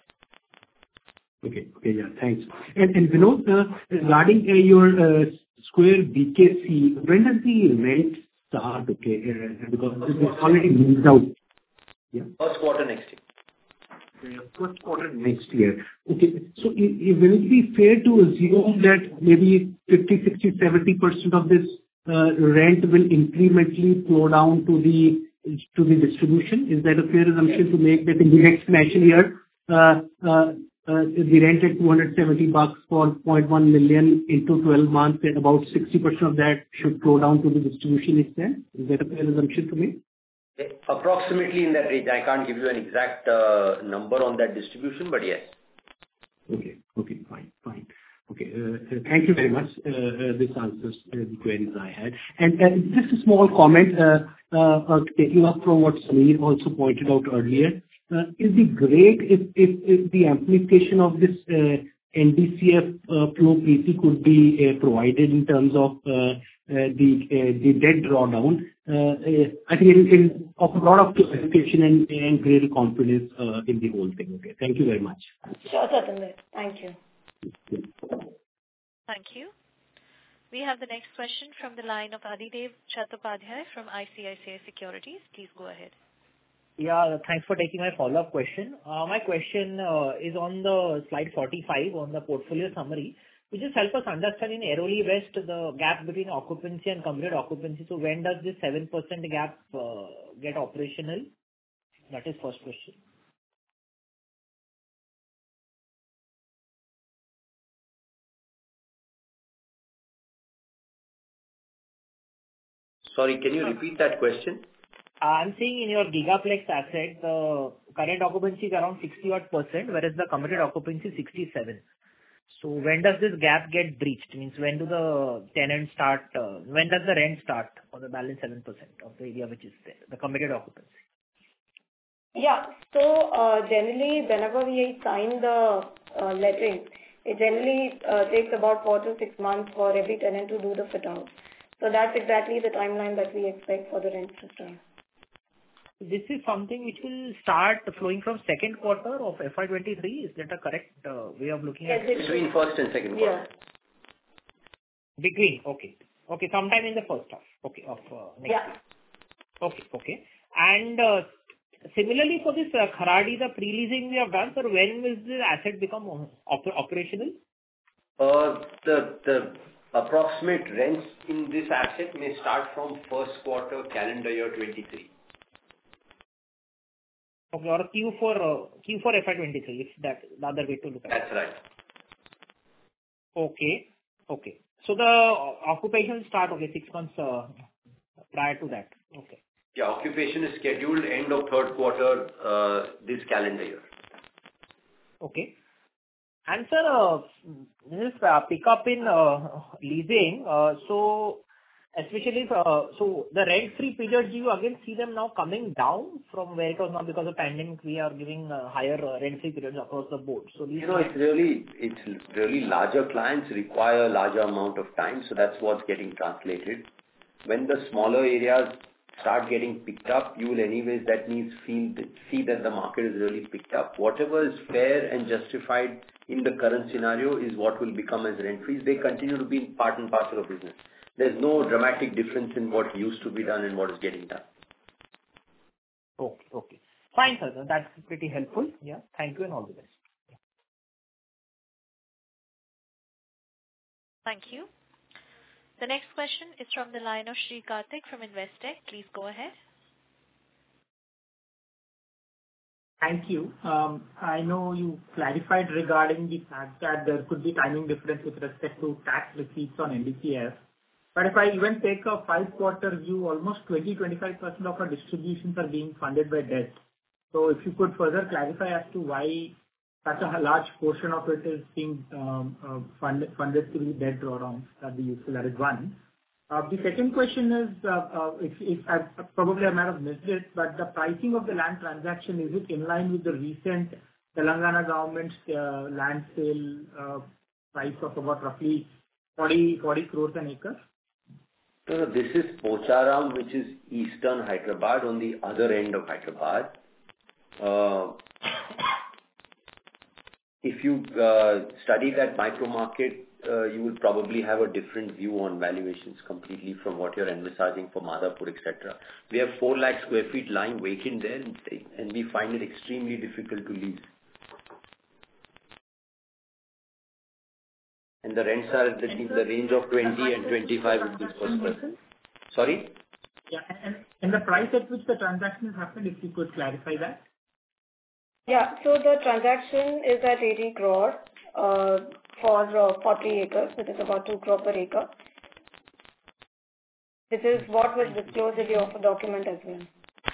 Okay. Yeah, thanks. And Vinod, regarding your Square BKC, when does the rent start? Because it's already moved out. Yeah. First quarter next year. First quarter next year. Okay. So will it be fair to assume that maybe 50, 60, 70% of this rent will incrementally flow down to the distribution? Is that a fair assumption to make, that in the next financial year, the rent at $270 for 0.1 million into 12 months, and about 60% of that should flow down to the distribution itself? Is that a fair assumption to make? Approximately in that range. I can't give you an exact number on that distribution, but yes. Okay, fine. Okay, thank you very much. This answers the queries I had. And just a small comment, taking up from what Sameer also pointed out earlier. Is it great if the amplification of this NDCF flow, Preeti, could be provided in terms of the debt drawdown? I think it will offer a lot of clarification and greater confidence in the whole thing. Okay, thank you very much. Sure, certainly. Thank you. Thank you. We have the next question from the line of Adhidev Chattopadhyay from ICICI Securities. Please go ahead. Yeah, thanks for taking my follow-up question. My question is on the slide 45 on the portfolio summary. Could you just help us understand in Airoli West the gap between occupancy and committed occupancy? So when does this 7% gap get operational? That is first question. Sorry, can you repeat that question? I'm seeing in your Gigaplex asset, the current occupancy is around 60%, whereas the committed occupancy is 67%. So when does this gap get breached? Means when do the tenants start, when does the rent start for the balance 7% of the area which is there, the committed occupancy? Yeah. So generally, whenever we sign the letting, it generally takes about 4 to 6 months for every tenant to do the fit out. So that's exactly the timeline that we expect for the rent to start. This is something which will start flowing from second quarter of FY23. Is that a correct way of looking at it? Between first and second quarter. Yeah. Between, okay. Okay, sometime in the first half. Okay, of next year. Okay. And similarly for this Kharadi, the pre-leasing we have done, sir, when will the asset become operational? The approximate rents in this asset may start from first quarter calendar year 23. Okay, or Q4 FY23, if that's the other way to look at it. That's right. Okay. So the occupation start, 6 months prior to that. Okay. Yeah, occupation is scheduled end of third quarter this calendar year. Okay. And sir, this pick up in leasing, so especially so the rent-free periods, do you again see them now coming down from where it was now because of pandemic? We are giving higher rent-free periods across the board. So it's really larger clients require a larger amount of time, so that's what's getting translated. When the smaller areas start getting picked up, you will anyways that means see that the market is really picked up. Whatever is fair and justified in the current scenario is what will become as rent freeze. They continue to be part and parcel of business. There's no dramatic difference in what used to be done and what is getting done. Okay. Fine, sir. That's pretty helpful. Yeah. Thank you and all the best. Yeah. Thank you. The next question is from the line of Sri Karthik from Investec. Please go ahead. Thank you. I know you clarified regarding the fact that there could be timing difference with respect to tax receipts on NDCF. But if I even take a 5-quarter view, almost 20-25% of our distributions are being funded by debt. So if you could further clarify as to why such a large portion of it is being funded through debt drawdowns, that'd be useful. That is one. The second question is, if I might have missed it, but the pricing of the land transaction, is it in line with the recent Telangana government's land sale price of about roughly 40 crores an acre? No, this is Pocharam, which is eastern Hyderabad, on the other end of Hyderabad. If you study that micro market, you will probably have a different view on valuations completely from what you're envisaging for Madhapur, etc. We have 4 lakh square feet lying vacant there, and we find it extremely difficult to lease. And the rents are in the range of 20 and 25 rupees per square foot. Sorry? Yeah, and the price at which the transaction has happened, if you could clarify that? Yeah, so the transaction is at 80 crore for 40 acres, which is about 2 crore per acre. This is what was disclosed in the offer document as well.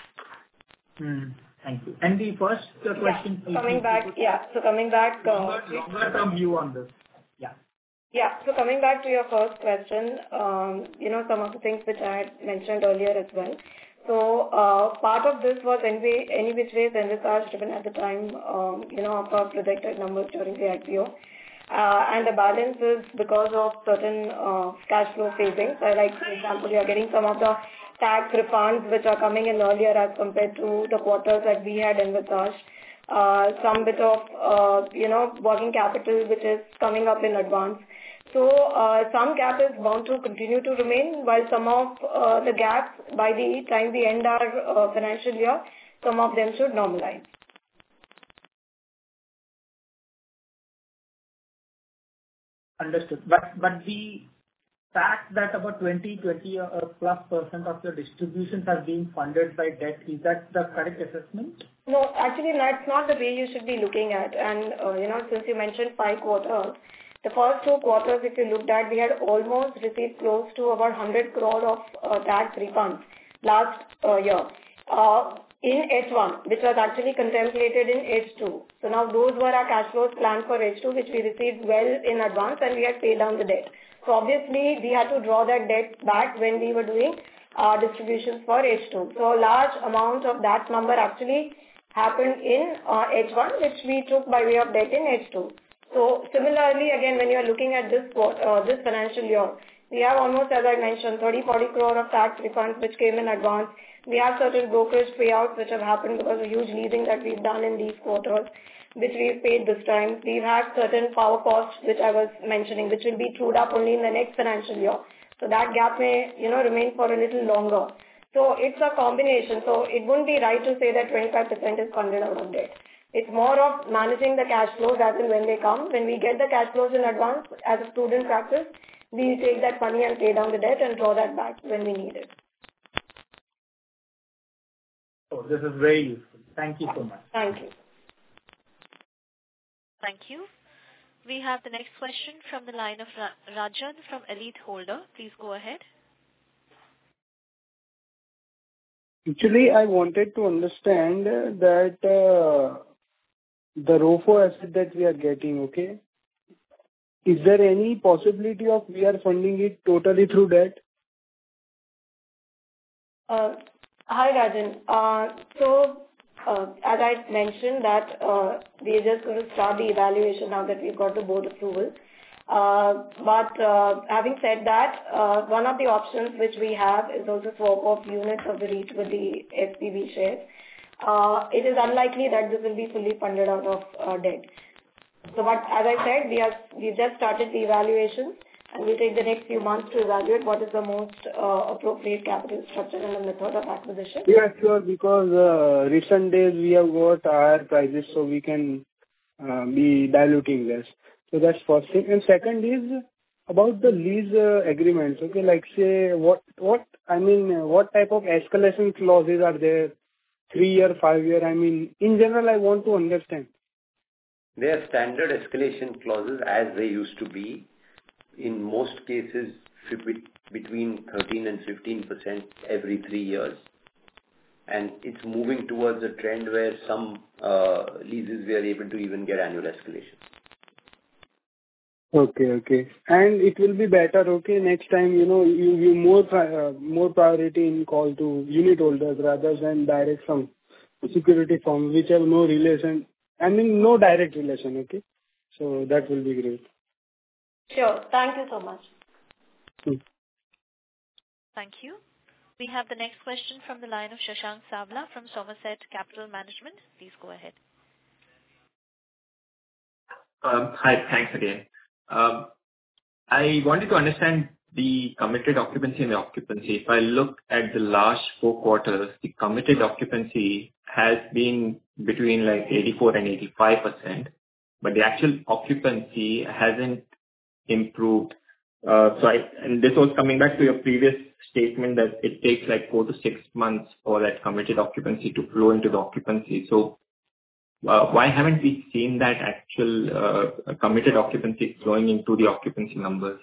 Thank you. And the first question... Coming back... Longer term view on this. Yeah, so coming back to your first question, some of the things which I had mentioned earlier as well. So, part of this was any which ways envisaged even at the time, of our projected numbers during the IPO. And the balance is because of certain cash flow savings. Like, for example, you are getting some of the tax refunds which are coming in earlier as compared to the quarters that we had envisaged. Some bit of, working capital which is coming up in advance. So, some gap is bound to continue to remain, while some of the gaps, by the time we end our financial year, some of them should normalize. Understood. But the fact that about 20+% of your distributions are being funded by debt, is that the correct assessment? No, actually that's not the way you should be looking at. And, since you mentioned 5 quarters, the first 2 quarters, if you looked at, we had almost received close to about 100 crore of tax refunds last year in H1, which was actually contemplated in H2. So now those were our cash flows planned for H2, which we received well in advance, and we had paid down the debt. So obviously, we had to draw that debt back when we were doing distributions for H2. So a large amount of that number actually happened in H1, which we took by way of debt in H2. So similarly, again, when you are looking at this financial year, we have almost, as I mentioned, 30-40 crore of tax refunds which came in advance. We have certain brokerage payouts which have happened because of huge leasing that we've done in these quarters, which we've paid this time. We've had certain power costs which I was mentioning, which will be trued up only in the next financial year. So that gap may, remain for a little longer. So it's a combination. So it wouldn't be right to say that 25% is funded out of debt. It's more of managing the cash flows as and when they come. When we get the cash flows in advance, as a prudent practice, we take that money and pay down the debt and draw that back when we need it. Oh, this is very useful. Thank you so much. Thank you. Thank you. We have the next question from the line of Rajan from Elite Holder. Please go ahead. Actually, I wanted to understand that the ROFO asset that we are getting, okay? Is there any possibility of we are funding it totally through debt? Hi, Rajan. As I mentioned that we are just going to start the evaluation now that we've got the board approval. Having said that, one of the options which we have is also swap of units of the REIT with the SPV shares. It is unlikely that this will be fully funded out of debt. But as I said, we just started the evaluations, and we'll take the next few months to evaluate what is the most appropriate capital structure and the method of acquisition. Yeah, sure, because recent days we have got higher prices, so we can be diluting less. So that's first thing. And second is about the lease agreements. Okay, like say what type of escalation clauses are there? 3-year, 5-year. I mean, in general, I want to understand. They are standard escalation clauses as they used to be. In most cases, between 13 and 15% every 3 years. And it's moving towards a trend where some leases we are able to even get annual escalation. Okay. And it will be better, okay, next time, you give more priority in call to unit holders rather than direct from security firm, which have no relation, no direct relation, okay? So that will be great. Sure. Thank you so much. Thank you. We have the next question from the line of Shashank Savla from Somerset Capital Management. Please go ahead. Hi, thanks again. I wanted to understand the committed occupancy and the occupancy. If I look at the last 4 quarters, the committed occupancy has been between like 84 and 85%, but the actual occupancy hasn't improved. And this was coming back to your previous statement that it takes like 4 to 6 months for that committed occupancy to flow into the occupancy. So why haven't we seen that actual committed occupancy flowing into the occupancy numbers?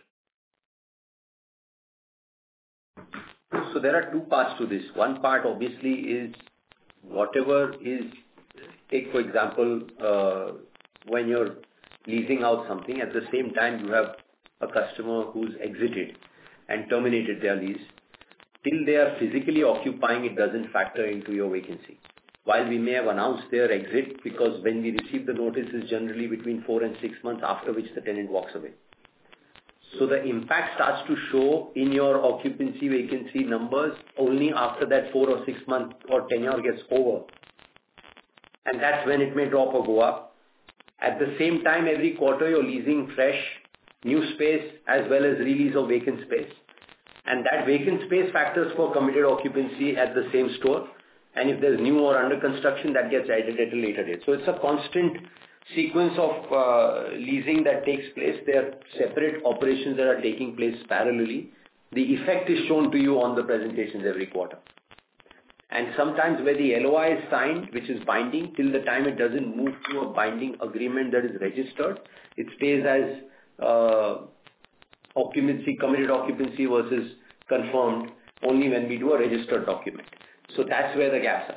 So there are 2 parts to this. One part obviously is whatever is, take for example, when you're leasing out something, at the same time you have a customer who's exited and terminated their lease. Till they are physically occupying, it doesn't factor into your vacancy. While we may have announced their exit, because when we receive the notice is generally between 4 and 6 months, after which the tenant walks away. So the impact starts to show in your occupancy vacancy numbers only after that 4 or 6 month or tenure gets over. And that's when it may drop or go up. At the same time, every quarter you're leasing fresh, new space as well as release of vacant space. And that vacant space factors for committed occupancy at the same store. And if there's new or under construction, that gets added at a later date. So it's a constant sequence of leasing that takes place. There are separate operations that are taking place parallelly. The effect is shown to you on the presentations every quarter. And sometimes where the LOI is signed, which is binding, till the time it doesn't move to a binding agreement that is registered, it stays as occupancy, committed occupancy versus confirmed only when we do a registered document. So that's where the gaps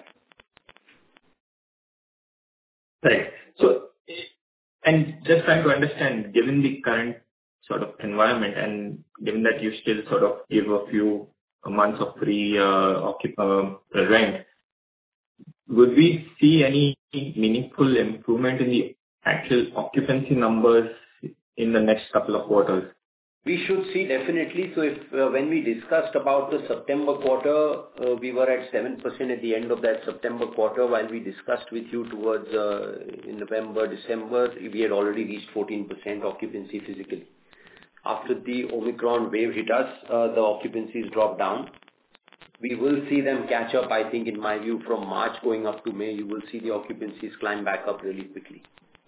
are. Right. So, and just trying to understand, given the current sort of environment and given that you still sort of give a few months of free rent, would we see any meaningful improvement in the actual occupancy numbers in the next couple of quarters? We should see definitely. So if when we discussed about the September quarter, we were at 7% at the end of that September quarter. While we discussed with you towards in November, December, we had already reached 14% occupancy physically. After the Omicron wave hit us, the occupancies dropped down. We will see them catch up, I think, in my view, from March going up to May, you will see the occupancies climb back up really quickly.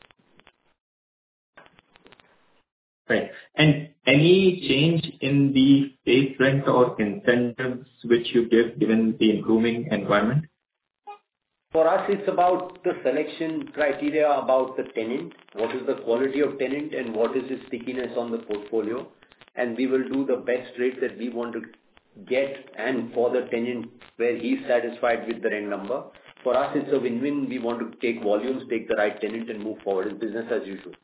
Right. And any change in the base rent or incentives which you give given the improving environment? For us, it's about the selection criteria about the tenant, what is the quality of tenant and what is his stickiness on the portfolio. And we will do the best rate that we want to get and for the tenant where he's satisfied with the rent number. For us, it's a win-win. We want to take volumes, take the right tenant and move forward. It's business as usual.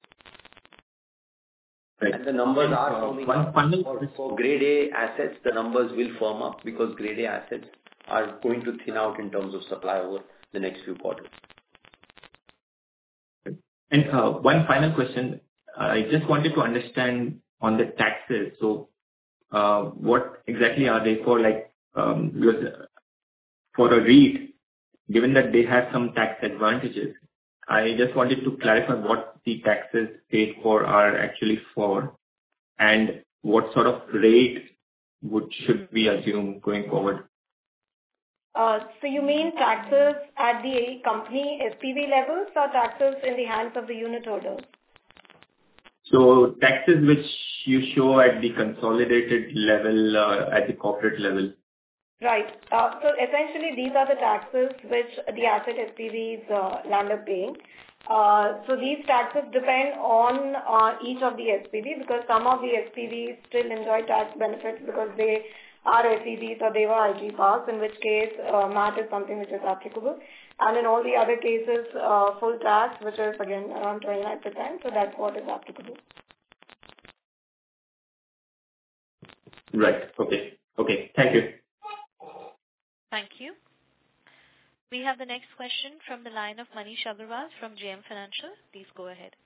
Right. And the numbers are firming up. For grade A assets, the numbers will firm up because grade A assets are going to thin out in terms of supply over the next few quarters. And one final question. I just wanted to understand on the taxes. So, what exactly are they for? Like, because for a REIT, given that they have some tax advantages, I just wanted to clarify what the taxes paid for are actually for, and what sort of rate should we assume going forward? So you mean taxes at the company SPV levels or taxes in the hands of the unit holders? So taxes which you show at the consolidated level, at the corporate level. Right. So essentially, these are the taxes which the asset SPVs land up paying. So these taxes depend on each of the SPV, because some of the SPVs still enjoy tax benefits because they are SEZs or they were IG parks, in which case MAT is something which is applicable. And in all the other cases, full tax, which is again around 29%, so that's what is applicable. Right. Okay. Okay. Thank you. Thank you. We have the next question from the line of Manish Agarwal from JM Financial. Please go ahead.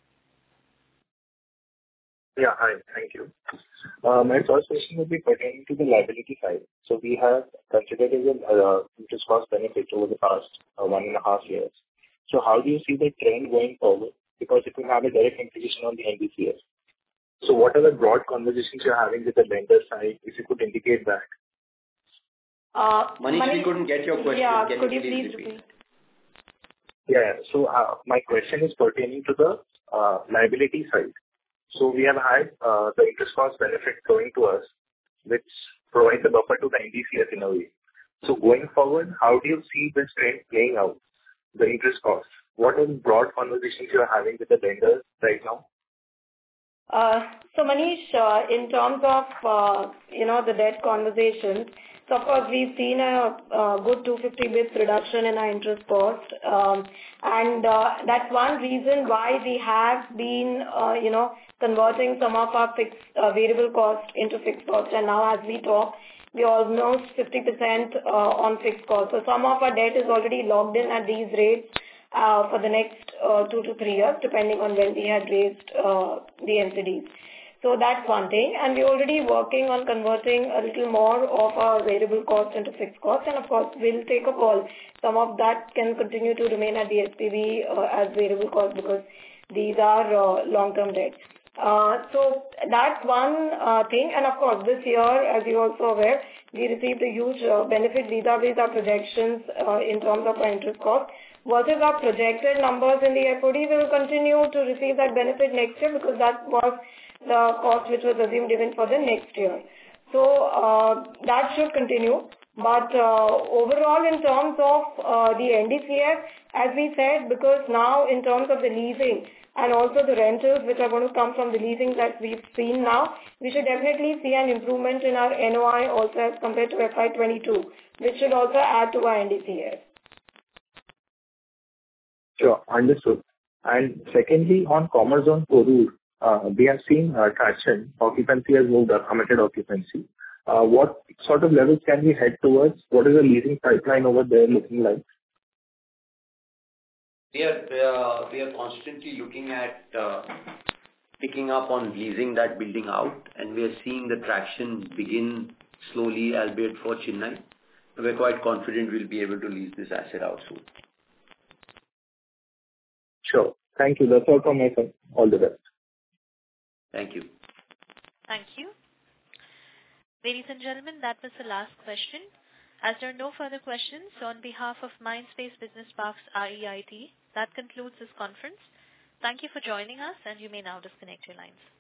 Yeah, hi. Thank you. My first question would be pertaining to the liability side. So we have considered interest cost benefits over the past 1.5 years. So how do you see the trend going forward? Because it will have a direct implication on the NDCF. So what are the broad conversations you're having with the lender side, if you could indicate that? Manish, we couldn't get your question. Yeah, Can could you you please please repeat? Yeah. So my question is pertaining to the liability side. So we have had the interest cost benefit flowing to us, which provides a buffer to the NDCF in a way. So going forward, how do you see this trend playing out, the interest cost? What are the broad conversations you are having with the lenders right now? So Manish, in terms of, the debt conversations, so of course we've seen a good 250 bits reduction in our interest cost. And that's one reason why we have been, converting some of our fixed variable cost into fixed cost. And now as we talk, we're almost 50% on fixed cost. So some of our debt is already locked in at these rates for the next 2 to 3 years, depending on when we had raised the NCDs. So that's one thing. And we're already working on converting a little more of our variable cost into fixed cost. And of course, we'll take a call. Some of that can continue to remain at the SPV as variable cost because these are long-term debts. So that's one thing. And of course, this year, as you're also aware, we received a huge benefit vis-a-vis our projections in terms of our interest cost. Versus our projected numbers in the FOD, we will continue to receive that benefit next year because that was the cost which was assumed even for the next year. So that should continue. But overall, in terms of the NDCF, as we said, because now in terms of the leasing and also the rentals which are going to come from the leasing that we've seen now, we should definitely see an improvement in our NOI also as compared to FY22, which should also add to our NDCF. Sure, understood. And secondly, on Commerzone Porur, we have seen traction. Occupancy has moved up, committed occupancy. What sort of levels can we head towards? What is the leasing pipeline over there looking like? We are constantly looking at picking up on leasing that building out, and we are seeing the traction begin slowly, albeit for Chennai. We're quite confident we'll be able to lease this asset out soon. Sure. Thank you. That's all from my side. All the best. Thank you. Thank you. Ladies and gentlemen, that was the last question. As there are no further questions, on behalf of Mindspace Business Parks REIT, that concludes this conference. Thank you for joining us, and you may now disconnect your lines.